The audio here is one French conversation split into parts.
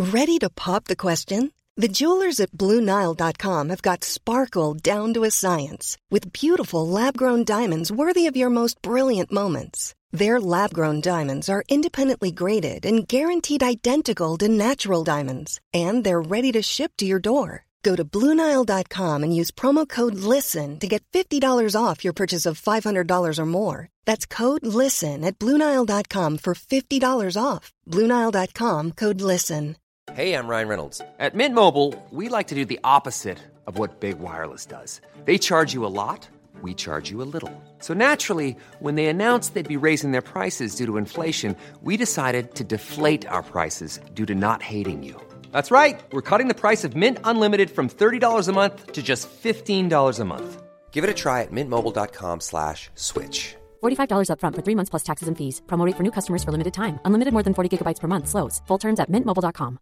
Ready to pop the question? The jewelers at BlueNile.com have got sparkle down to a science with beautiful lab-grown diamonds worthy of your most brilliant moments. Their lab-grown diamonds are independently graded and guaranteed identical to natural diamonds, and they're ready to ship to your door. Go to BlueNile.com and use promo code LISTEN to get $50 off your purchase of $500 or more. That's code LISTEN at BlueNile.com for $50 off. BlueNile.com, code LISTEN. Hey, I'm Ryan Reynolds. At Mint Mobile, we like to do the opposite of what Big Wireless does. They charge you a lot, we charge you a little. So naturally, when they announced they'd be raising their prices due to inflation, we decided to deflate our prices due to not hating you. That's right. We're cutting the price of Mint Unlimited from $30 a month to just $15 a month. Give it a try at mintmobile.com/switch. $45 up front for 3 months plus taxes and fees. Promo rate for new customers for limited time. Unlimited more than 40 gigabytes per month. Slows full terms at mintmobile.com.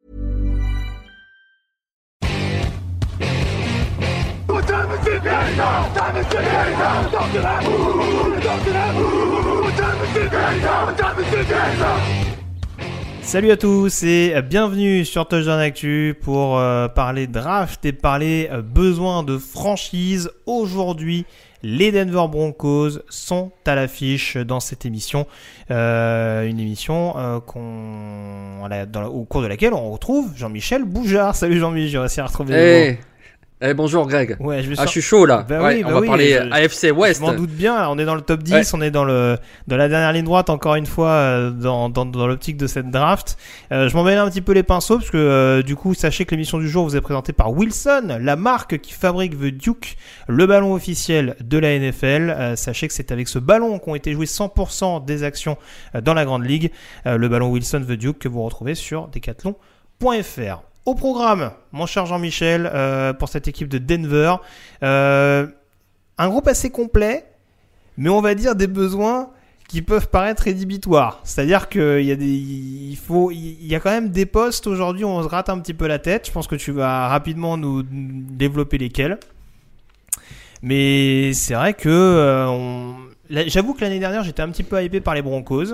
Salut à tous et bienvenue sur Touchdown Actu pour parler draft et parler besoin de franchise. Aujourd'hui, les Denver Broncos sont à l'affiche dans cette émission. Une émission au cours de laquelle on retrouve Jean-Michel Boujard. Salut Jean-Michel, j'ai réussi à retrouver bonjour Greg. Ouais, je suis chaud là. On va parler AFC West. Je m'en doute bien, on est dans le top 10, on est dans la dernière ligne droite encore une fois dans l'optique de cette draft. Je m'en mêle un petit peu les pinceaux parce que du coup, sachez que l'émission du jour vous est présentée par Wilson, la marque qui fabrique The Duke, le ballon officiel de la NFL. Sachez que c'est avec ce ballon qu'ont été jouées 100% des actions dans la Grande Ligue. Le ballon Wilson The Duke que vous retrouvez sur decathlon.fr. Au programme, mon cher Jean-Michel, pour cette équipe de Denver, un groupe assez complet, mais on va dire des besoins qui peuvent paraître rédhibitoires. C'est-à-dire qu'il y a il y a quand même des postes aujourd'hui où on se gratte un petit peu la tête. Je pense que tu vas rapidement nous développer lesquels. Mais c'est vrai que j'avoue que l'année dernière, j'étais un petit peu hypé par les Broncos.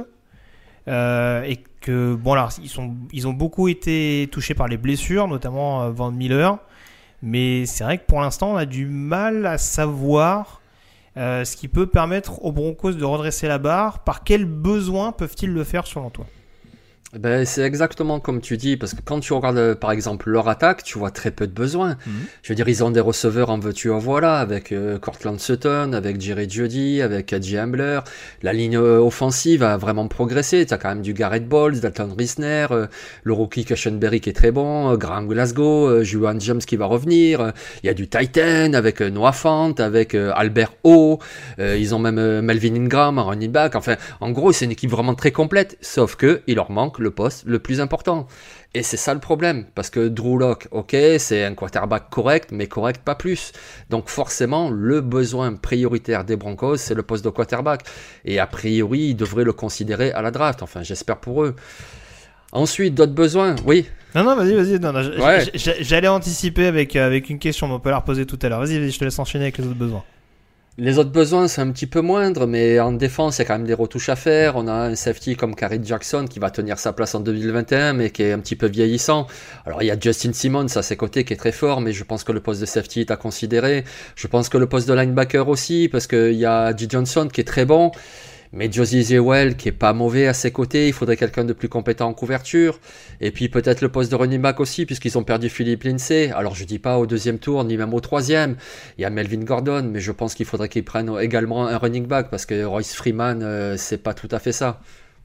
Et que bon là ils ont beaucoup été touchés par les blessures, notamment Von Miller, mais c'est vrai que pour l'instant on a du mal à savoir ce qui peut permettre aux Broncos de redresser la barre. Par quels besoins peuvent-ils le faire selon toi? C'est exactement comme tu dis, parce que quand tu regardes par exemple leur attaque, tu vois très peu de besoins. Je veux dire, ils ont des receveurs en veux-tu en voilà, avec Cortland Sutton, avec Jerry Jeudy, avec Adji Ambler. La ligne offensive a vraiment progressé. Tu as quand même du Garrett Bowles, Dalton Risner, le rookie Cushenberry qui est très bon, Graham Glasgow, Juwan James qui va revenir. Il y a du Titan avec Noah Fant, avec Albert O. Ils ont même Melvin Ingram en running back. Enfin, en gros, c'est une équipe vraiment très complète, sauf que il leur manque le poste le plus important. Et c'est ça le problème, parce que Drew Lock, ok, c'est un quarterback correct, mais correct pas plus. Donc forcément, le besoin prioritaire des Broncos, c'est le poste de quarterback. Et a priori, ils devraient le considérer à la draft. Enfin, j'espère pour eux. Ensuite, d'autres besoins, oui. Non, vas-y. Non, j'allais anticiper avec une question, mais on peut la reposer tout à l'heure. Vas-y, je te laisse enchaîner avec les autres besoins. Les autres besoins, c'est un petit peu moindre, mais en défense, il y a quand même des retouches à faire. On a un safety comme Khalil Jackson qui va tenir sa place en 2021, mais qui est un petit peu vieillissant. Alors, il y a Justin Simmons à ses côtés qui est très fort, mais je pense que le poste de safety est à considérer. Je pense que le poste de linebacker aussi, parce qu'il y a G. Johnson qui est très bon. Mais Josie Zewell qui est pas mauvais à ses côtés, il faudrait quelqu'un de plus compétent en couverture. Et puis peut-être le poste de running back aussi, puisqu'ils ont perdu Philippe Lindsay. Alors je dis pas au deuxième tour, ni même au troisième. Il y a Melvin Gordon, mais je pense qu'il faudrait qu'ils prennent également un running back, parce que Royce Freeman, c'est pas tout à fait ça.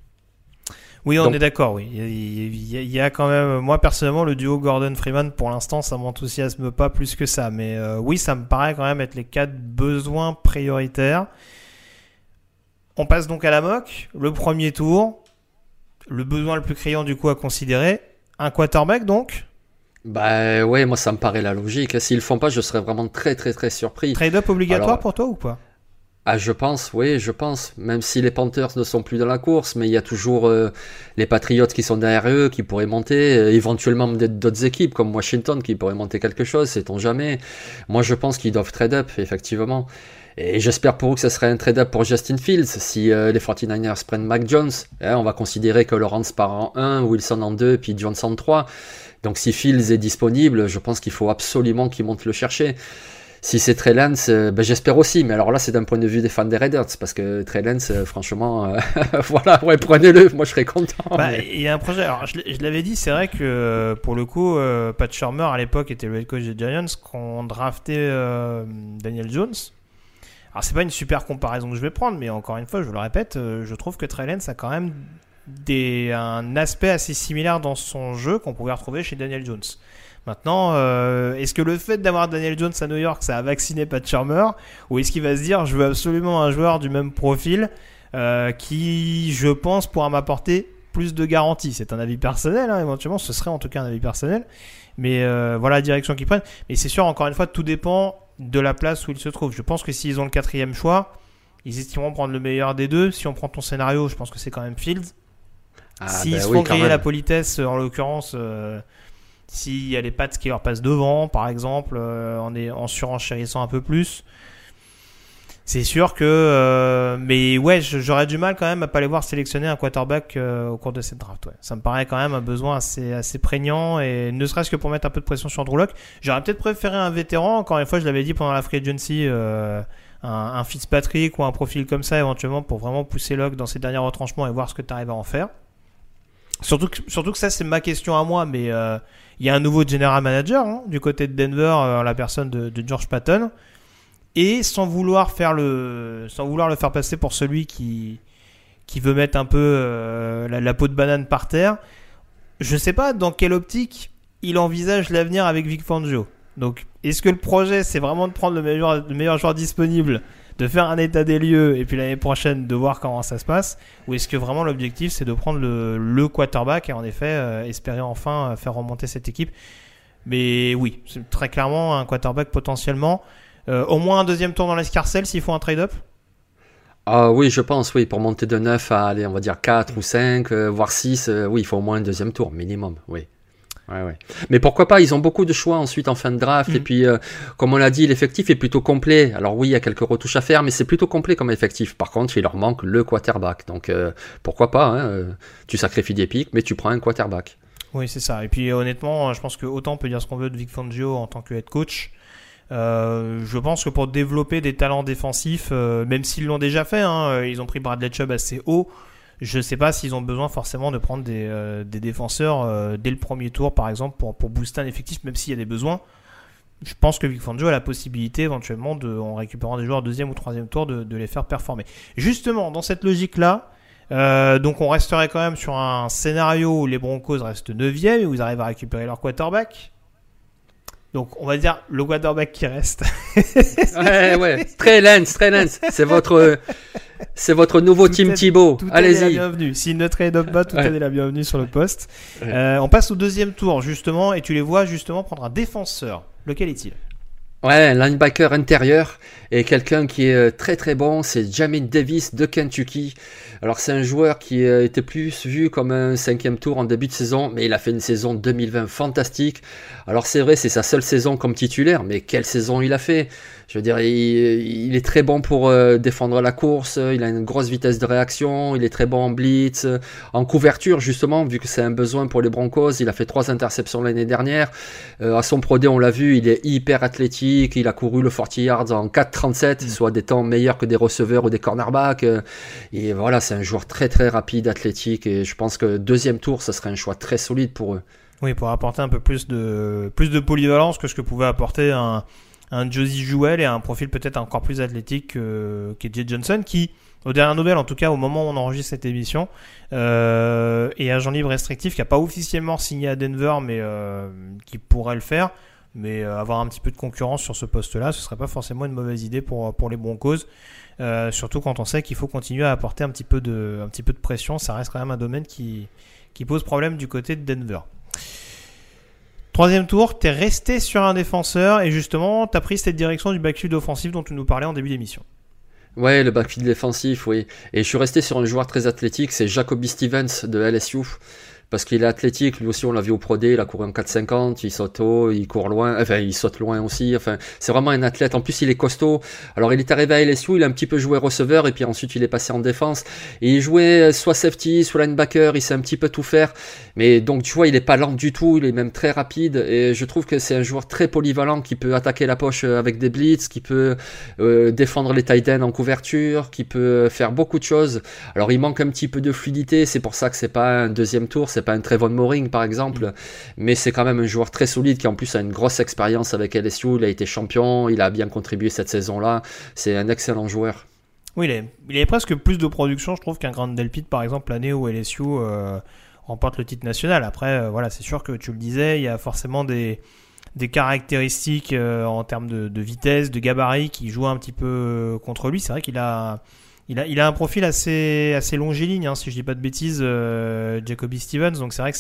Oui, on est d'accord, oui. Il y a quand même, moi personnellement, le duo Gordon-Freeman, pour l'instant, ça m'enthousiasme pas plus que ça. Mais oui, ça me paraît quand même être les 4 besoins prioritaires. On passe donc à la mock, le premier tour, le besoin le plus criant du coup à considérer, un quarterback donc. Bah ouais, moi ça me paraît la logique. S'ils le font pas, je serais vraiment très très très surpris. Trade-up obligatoire pour toi ou pas? Je pense, oui, je pense. Même si les Panthers ne sont plus dans la course, mais il y a toujours les Patriots qui sont derrière eux, qui pourraient monter, éventuellement d'autres équipes comme Washington qui pourraient monter quelque chose, sait-on jamais. Moi, je pense qu'ils doivent trade up, effectivement. Et j'espère pour eux que ce serait un trade-up pour Justin Fields. Si les 49ers prennent Mac Jones, on va considérer que Lawrence part en 1, Wilson en 2, puis Jones en 3. Donc si Fields est disponible, je pense qu'il faut absolument qu'ils montent le chercher. Si c'est Trey Lance, j'espère aussi. Mais alors là, c'est d'un point de vue des fans des Raiders. Parce que Trey Lance, franchement, voilà, ouais, prenez-le. Moi, je serais content. Il y a un projet. Alors, je l'avais dit, c'est vrai que pour le coup, Pat Shurmur, à l'époque, était le head coach des Giants, qu'on draftait Daniel Jones. Alors c'est pas une super comparaison que je vais prendre, mais encore une fois, je le répète, je trouve que Trey Lance a quand même un aspect assez similaire dans son jeu qu'on pouvait retrouver chez Daniel Jones. Maintenant, est-ce que le fait d'avoir Daniel Jones à New York, ça a vacciné Pat Shurmur, ou est-ce qu'il va se dire, je veux absolument un joueur du même profil qui, je pense, pourra m'apporter plus de garanties. C'est un avis personnel, hein, éventuellement, ce serait en tout cas un avis personnel, mais voilà la direction qu'ils prennent. Mais c'est sûr, encore une fois, tout dépend de la place où ils se trouvent. Je pense que s'ils ont le 4e choix, ils estimeront prendre le meilleur des deux. Si on prend ton scénario, je pense que c'est quand même Fields. S'ils se font griller la politesse, en l'occurrence, s'il y a les Pats qui leur passent devant, par exemple, en surenchérissant un peu plus, c'est sûr que... mais ouais, j'aurais du mal quand même à pas les voir sélectionner un quarterback au cours de cette draft. Ouais. Ça me paraît quand même un besoin assez prégnant, et ne serait-ce que pour mettre un peu de pression sur Drew Lock. J'aurais peut-être préféré un vétéran. Encore une fois, je l'avais dit pendant la free agency, un Fitzpatrick ou un profil comme ça, éventuellement, pour vraiment pousser Lock dans ses derniers retranchements et voir ce que tu arrives à en faire. Surtout que ça, c'est ma question à moi, mais il y a un nouveau general manager du côté de Denver, la personne de George Patton. Et sans vouloir le faire passer pour celui qui veut mettre un peu la peau de banane par terre, je sais pas dans quelle optique il envisage l'avenir avec Vic Fangio. Donc, est-ce que le projet, c'est vraiment de prendre le meilleur joueur disponible, de faire un état des lieux, et puis l'année prochaine de voir comment ça se passe, ou est-ce que vraiment l'objectif, c'est de prendre le quarterback et en effet espérer enfin faire remonter cette équipe. Mais oui, c'est très clairement un quarterback potentiellement. Au moins un 2e tour dans l'escarcelle s'il faut un trade-up. Oui, je pense, oui, pour monter de 9 à, allez, on va dire 4 ou 5, voire 6, oui, il faut au moins un 2e tour, minimum, oui. Ouais. Mais pourquoi pas, ils ont beaucoup de choix ensuite en fin de draft, et puis, comme on l'a dit, l'effectif est plutôt complet. Alors oui, il y a quelques retouches à faire, mais c'est plutôt complet comme effectif. Par contre, il leur manque le quarterback, donc pourquoi pas, tu sacrifies des pics, mais tu prends un quarterback. Oui, c'est ça. Et puis honnêtement, je pense que autant on peut dire ce qu'on veut de Vic Fangio en tant que head coach. Je pense que pour développer des talents défensifs, même s'ils l'ont déjà fait, ils ont pris Bradley Chubb assez haut. Je ne sais pas s'ils ont besoin forcément de prendre des défenseurs dès le premier tour, par exemple, pour booster un effectif, même s'il y a des besoins. Je pense que Vic Fangio a la possibilité éventuellement, en récupérant des joueurs 2e ou 3e tour, de les faire performer. Justement, dans cette logique-là, donc on resterait quand même sur un scénario où les Broncos restent 9e et où ils arrivent à récupérer leur quarterback. Donc, on va dire le quarterback qui reste. ouais. Trey Lance. C'est votre nouveau Tim Thibault. Allez-y. La bienvenue. S'il ne trade up pas, tout est la bienvenue sur le poste. On passe au 2e tour, justement, et tu les vois justement prendre un défenseur. Lequel est-il ? Ouais, un linebacker intérieur et quelqu'un qui est très très bon, c'est Jamin Davis de Kentucky. Alors c'est un joueur qui était plus vu comme un 5e tour en début de saison, mais il a fait une saison 2020 fantastique. Alors c'est vrai, c'est sa seule saison comme titulaire, mais quelle saison il a fait! Je veux dire, il est très bon pour défendre la course, il a une grosse vitesse de réaction, il est très bon en blitz, en couverture justement, vu que c'est un besoin pour les Broncos. Il a fait 3 interceptions l'année dernière. À son Pro Day, on l'a vu, il est hyper athlétique, il a couru le 40 yards en 4,37, soit des temps meilleurs que des receveurs ou des cornerbacks. Et voilà, c'est un joueur très très rapide, athlétique, et je pense que 2e tour, ça serait un choix très solide pour eux. Oui, pour apporter un peu plus de polyvalence que ce que pouvait apporter un Josie Jewell et un profil peut-être encore plus athlétique qu'Jay Johnson, qui, aux dernières nouvelles, en tout cas au moment où on enregistre cette émission, est agent libre restrictif, qui n'a pas officiellement signé à Denver, mais qui pourrait le faire. Mais avoir un petit peu de concurrence sur ce poste-là, ce serait pas forcément une mauvaise idée pour les Broncos. Surtout quand on sait qu'il faut continuer à apporter un petit peu de pression. Ça reste quand même un domaine qui pose problème du côté de Denver. 3e tour, t'es resté sur un défenseur et justement, t'as pris cette direction du backfield offensif dont tu nous parlais en début d'émission. Ouais, le backfield défensif, oui. Et je suis resté sur un joueur très athlétique, c'est Jacoby Stevens de LSU. Parce qu'il est athlétique, lui aussi on l'a vu au Pro Day, il a couru en 4,50, il saute haut, il court loin, enfin il saute loin aussi, enfin c'est vraiment un athlète, en plus il est costaud. Alors il est arrivé à LSU, il a un petit peu joué receveur et puis ensuite il est passé en défense. Et il jouait soit safety, soit linebacker, il sait un petit peu tout faire. Mais donc tu vois, il est pas lent du tout, il est même très rapide et je trouve que c'est un joueur très polyvalent qui peut attaquer la poche avec des blitz, qui peut défendre les tight ends en couverture, qui peut faire beaucoup de choses. Alors il manque un petit peu de fluidité, c'est pour ça que c'est pas un deuxième tour, c'est pas un Trevon Moehrig par exemple, mais c'est quand même un joueur très solide qui en plus a une grosse expérience avec LSU, il a été champion, il a bien contribué cette saison-là, c'est un excellent joueur. Oui, il avait presque plus de production, je trouve, qu'un Grant Delpit par exemple l'année où LSU remporte le titre national. Après, voilà, c'est sûr que tu le disais, il y a forcément des caractéristiques en termes de vitesse, de gabarit qui jouent un petit peu contre lui. C'est vrai qu'il a un profil assez longiligne, hein, si je dis pas de bêtises, Jacoby Stevens. Donc c'est vrai que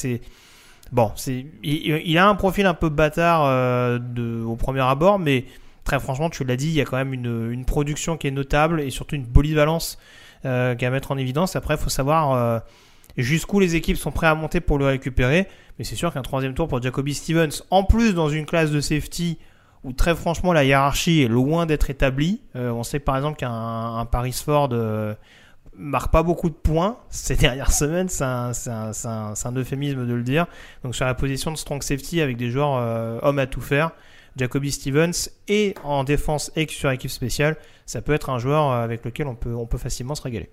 il a un profil un peu bâtard au premier abord, mais très franchement, tu l'as dit, il y a quand même une production qui est notable et surtout une polyvalence qu'à mettre en évidence. Après, il faut savoir jusqu'où les équipes sont prêtes à monter pour le récupérer. Mais c'est sûr qu'un troisième tour pour Jacoby Stevens, en plus dans une classe de safety où très franchement la hiérarchie est loin d'être établie. On sait par exemple qu'un Paris Ford marque pas beaucoup de points ces dernières semaines, c'est un euphémisme de le dire. Donc sur la position de strong safety avec des joueurs hommes à tout faire, Jacoby Stevens et en défense et sur équipe spéciale, ça peut être un joueur avec lequel on peut facilement se régaler.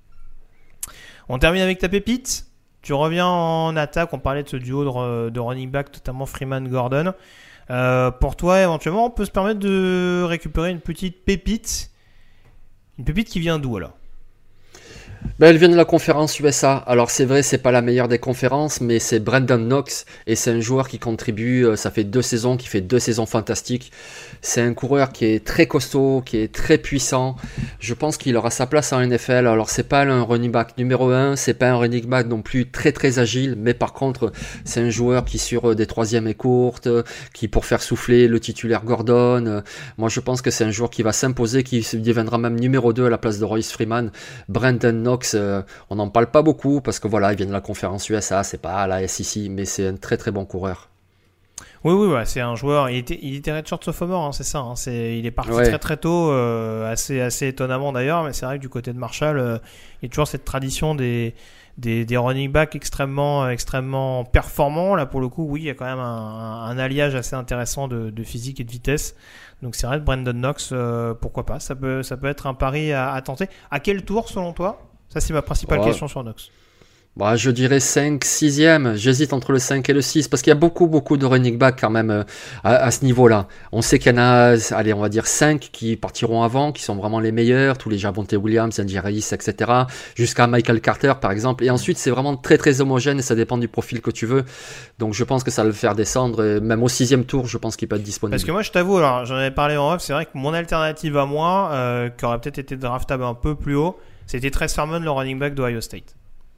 On termine avec ta pépite. Tu reviens en attaque, on parlait de ce duo de running back, notamment Freeman-Gordon. Pour toi, éventuellement, on peut se permettre de récupérer une petite pépite. Une pépite qui vient d'où alors ? Elle vient de la conférence USA. Alors c'est vrai, c'est pas la meilleure des conférences, mais c'est Brandon Knox et c'est un joueur qui contribue. Ça fait 2 saisons, qui fait 2 saisons fantastiques. C'est un coureur qui est très costaud, qui est très puissant. Je pense qu'il aura sa place en NFL. Alors c'est pas un running back numéro 1, c'est pas un running back non plus très très agile, mais par contre c'est un joueur qui sur des troisièmes et courtes, qui pour faire souffler le titulaire Gordon. Moi je pense que c'est un joueur qui va s'imposer, qui deviendra même numéro 2 à la place de Royce Freeman. Brandon Knox, on n'en parle pas beaucoup parce que voilà, il vient de la conférence USA, c'est pas la SEC, mais c'est un très très bon coureur. Oui, ouais, c'est un joueur. Il était redshirt sophomore, hein, c'est ça. Hein, il est parti très très tôt, assez étonnamment d'ailleurs. Mais c'est vrai que du côté de Marshall, il y a toujours cette tradition des running backs extrêmement performants. Là, pour le coup, oui, il y a quand même un alliage assez intéressant de physique et de vitesse. Donc c'est vrai que Brandon Knox, pourquoi pas, ça peut être un pari à tenter. À quel tour selon toi ? Ça, c'est ma principale question sur Knox. Bah, je dirais 5, 6e. J'hésite entre le 5 et le 6 parce qu'il y a beaucoup de running back quand même à ce niveau-là. On sait qu'il y en a, allez, on va dire 5 qui partiront avant, qui sont vraiment les meilleurs. Tous les Javonte Williams, Andy Reis, etc. Jusqu'à Michael Carter, par exemple. Et ensuite, c'est vraiment très, très homogène et ça dépend du profil que tu veux. Donc, je pense que ça va le faire descendre. Et même au 6e tour, je pense qu'il peut être disponible. Parce que moi, je t'avoue, alors, j'en avais parlé en off, c'est vrai que mon alternative à moi, qui aurait peut-être été draftable un peu plus haut, c'était Trey Sermon, le running back d'Ohio State.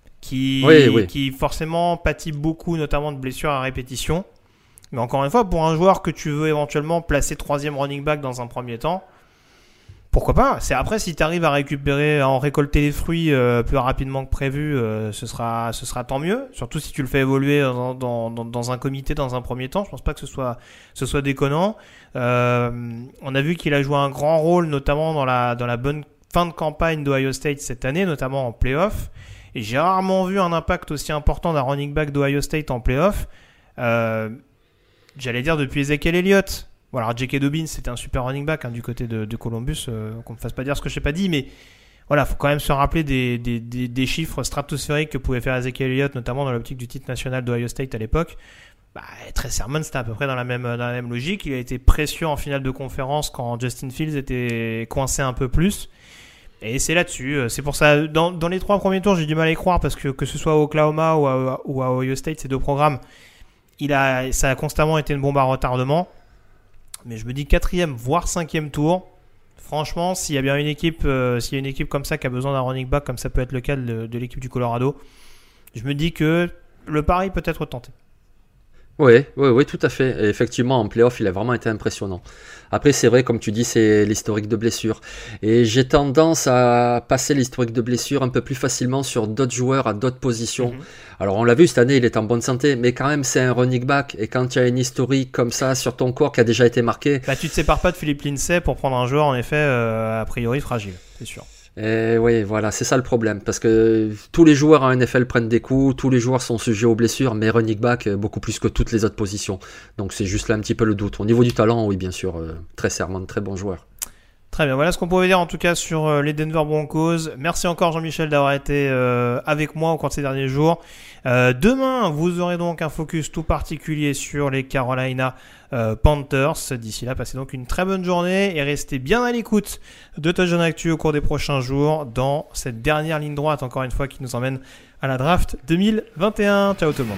Qui forcément pâtit beaucoup, notamment de blessures à répétition. Mais encore une fois, pour un joueur que tu veux éventuellement placer 3e running back dans un premier temps, pourquoi pas ? C'est après, si tu arrives à en récolter les fruits plus rapidement que prévu, ce sera tant mieux. Surtout si tu le fais évoluer dans un comité dans un premier temps. Je pense pas que ce soit déconnant. On a vu qu'il a joué un grand rôle, notamment dans la bonne fin de campagne d'Ohio State cette année, notamment en play-off. Et j'ai rarement vu un impact aussi important d'un running back d'Ohio State en play-off. J'allais dire depuis Ezekiel Elliott. Bon, alors J.K. Dobbins, c'était un super running back du côté de Columbus. Qu'on ne me fasse pas dire ce que je n'ai pas dit, mais voilà, il faut quand même se rappeler des chiffres stratosphériques que pouvait faire Ezekiel Elliott, notamment dans l'optique du titre national d'Ohio State à l'époque. Trey Sermon, c'était à peu près dans la même logique. Il a été précieux en finale de conférence quand Justin Fields était coincé un peu plus. Et c'est là-dessus, c'est pour ça, dans les 3 premiers tours, j'ai du mal à y croire parce que ce soit à Oklahoma ou à Ohio State, ces 2 programmes, ça a constamment été une bombe à retardement. Mais je me dis 4e, voire 5e tour, franchement, s'il y a bien une équipe comme ça qui a besoin d'un running back, comme ça peut être le cas de l'équipe du Colorado, je me dis que le pari peut être tenté. Oui, tout à fait. Et effectivement, en play-off, il a vraiment été impressionnant. Après, c'est vrai, comme tu dis, c'est l'historique de blessure. Et j'ai tendance à passer l'historique de blessure un peu plus facilement sur d'autres joueurs à d'autres positions. Alors, on l'a vu, cette année, il est en bonne santé, mais quand même, c'est un running back. Et quand tu as une historique comme ça sur ton corps qui a déjà été marqué... Bah, tu te sépares pas de Philippe Lindsay pour prendre un joueur, en effet, a priori fragile, c'est sûr. Et oui, voilà, c'est ça le problème, parce que tous les joueurs en NFL prennent des coups, tous les joueurs sont sujets aux blessures, mais running back beaucoup plus que toutes les autres positions. Donc c'est juste là un petit peu le doute. Au niveau du talent, oui, bien sûr, très serment, très bon joueur. Très bien, voilà ce qu'on pouvait dire en tout cas sur les Denver Broncos. Merci encore Jean-Michel d'avoir été avec moi au cours de ces derniers jours. Demain, vous aurez donc un focus tout particulier sur les Carolina Panthers. D'ici là, passez donc une très bonne journée et restez bien à l'écoute de Touchdown Actu au cours des prochains jours dans cette dernière ligne droite, encore une fois, qui nous emmène à la draft 2021. Ciao tout le monde.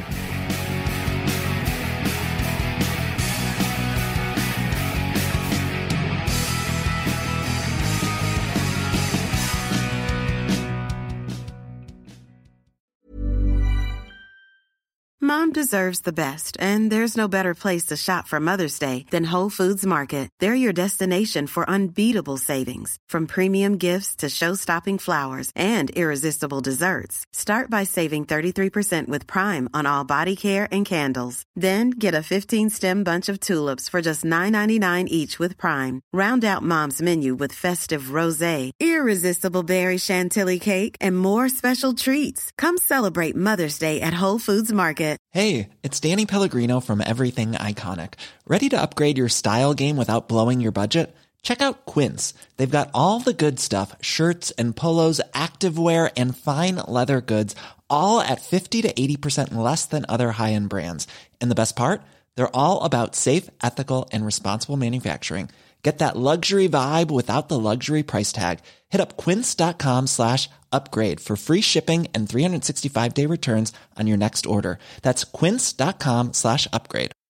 Mom deserves the best, and there's no better place to shop for Mother's Day than Whole Foods Market. They're your destination for unbeatable savings, from premium gifts to show-stopping flowers and irresistible desserts. Start by saving 33% with Prime on all body care and candles. Then get a 15-stem bunch of tulips for just $9.99 each with Prime. Round out Mom's menu with festive rosé, irresistible berry chantilly cake, and more special treats. Come celebrate Mother's Day at Whole Foods Market. Hey, it's Danny Pellegrino from Everything Iconic. Ready to upgrade your style game without blowing your budget? Check out Quince. They've got all the good stuff, shirts and polos, activewear, and fine leather goods, all at 50 to 80% less than other high-end brands. And the best part? They're all about safe, ethical, and responsible manufacturing. Get that luxury vibe without the luxury price tag. Hit up quince.com/upgrade for free shipping and 365-day returns on your next order. That's quince.com/upgrade.